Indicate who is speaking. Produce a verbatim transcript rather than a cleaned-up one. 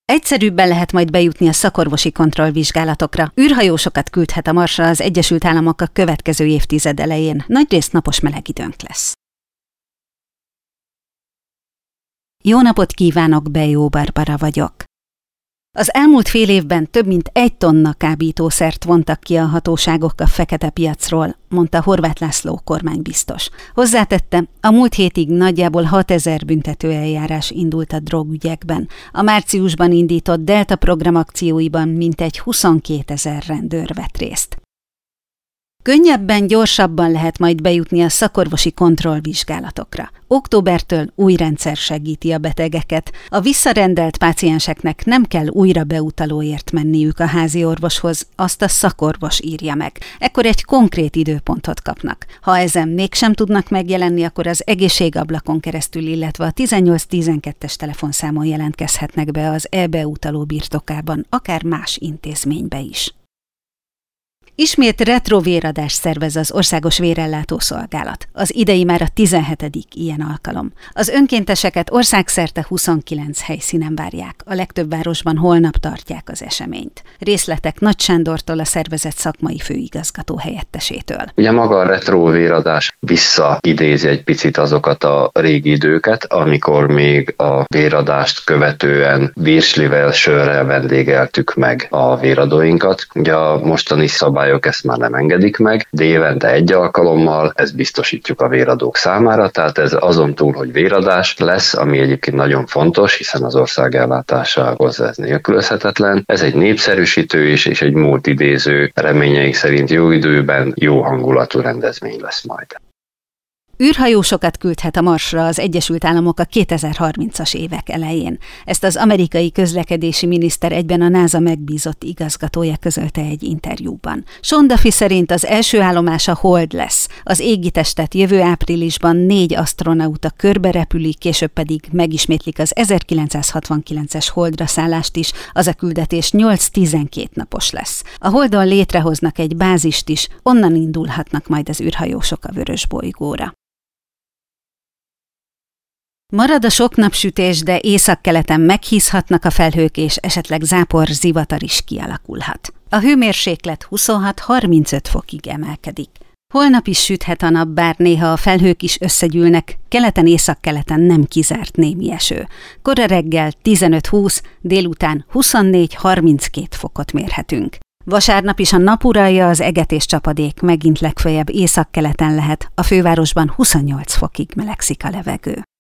Speaker 1: Egyszerűbben lehet majd bejutni a szakorvosi kontrollvizsgálatokra. Űrhajósokat küldhet a Marsra az Egyesült Államok a következő évtized elején. Nagyrészt napos meleg időnk lesz. Jó napot kívánok, Bejó Barbara vagyok. Az elmúlt fél évben több mint egy tonna kábítószert vontak ki a hatóságok a fekete piacról, mondta Horváth László kormánybiztos. Hozzátette, a múlt hétig nagyjából hatezer büntetőeljárás indult a drogügyekben. A márciusban indított Delta program akcióiban mintegy huszonkétezer rendőr vett részt. Könnyebben, gyorsabban lehet majd bejutni a szakorvosi kontrollvizsgálatokra. Októbertől új rendszer segíti a betegeket. A visszarendelt pácienseknek nem kell újra beutalóért menniük a házi orvoshoz, azt a szakorvos írja meg. Ekkor egy konkrét időpontot kapnak. Ha ezen mégsem tudnak megjelenni, akkor az egészségablakon keresztül, illetve a tizennyolc tizenkettes telefonszámon jelentkezhetnek be az e-beutaló birtokában, akár más intézménybe is. Ismét retrovéradatást szervez az Országos Vérellátó Szolgálat. Az idei már a tizenhetedik ilyen alkalom. Az önkénteseket országszerte huszonkilenc helyszínen várják. A legtöbb városban holnap tartják az eseményt. Részletek Nagy Sándortól, a szervezet szakmai főigazgató helyettesétől.
Speaker 2: Ugye maga a retrovéradás visszaidézi egy picit azokat a régi időket, amikor még a véradást követően virslivel, sörrel vendégeltük meg a véradóinkat. Ugye a mostani szabály ezt már nem engedik meg, de évente egy alkalommal ezt biztosítjuk a véradók számára, tehát ez azon túl, hogy véradás lesz, ami egyébként nagyon fontos, hiszen az ország ellátásához ez nélkülözhetetlen. Ez egy népszerűsítő is, és egy múlt idéző, reményeink szerint jó időben jó hangulatú rendezvény lesz majd.
Speaker 1: Űrhajósokat küldhet a Marsra az Egyesült Államok a kétezer-harmincas évek elején. Ezt az amerikai közlekedési miniszter egyben a NASA megbízott igazgatója közölte egy interjúban. Sean Duffy szerint az első állomás a Hold lesz. Az égitestet jövő áprilisban négy asztronauta körberepüli, később pedig megismétlik az ezerkilencszázhatvankilences Holdra szállást is, az a küldetés nyolc-tizenkét napos lesz. A Holdon létrehoznak egy bázist is, onnan indulhatnak majd az űrhajósok a Vörösbolygóra. Marad a sok napsütés, de északkeleten meghízhatnak a felhők, és esetleg zápor, zivatar is kialakulhat. A hőmérséklet huszonhat-harmincöt fokig emelkedik. Holnap is süthet a nap, bár néha a felhők is összegyűlnek, keleten, északkeleten nem kizárt némi eső. Kora reggel tizenöt-húsz, délután huszonnégy-harminckét fokot mérhetünk. Vasárnap is a nap uralja az eget és csapadék, megint legfeljebb északkeleten lehet, a fővárosban huszonnyolc fokig melegszik a levegő.